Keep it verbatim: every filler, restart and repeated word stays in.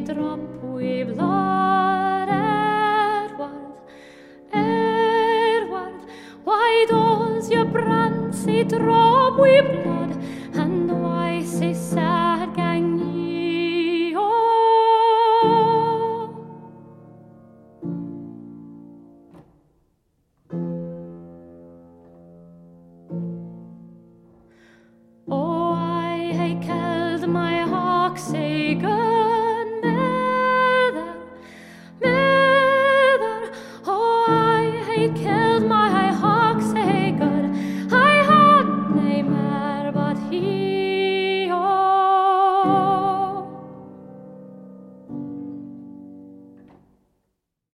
drop wi blood. Edward, Edward, why does your brand sae drop wi blood, and why sae sad gang ye? Oh, oh, I hae killed my hawk sae good, mither, mither. Oh, I hae killed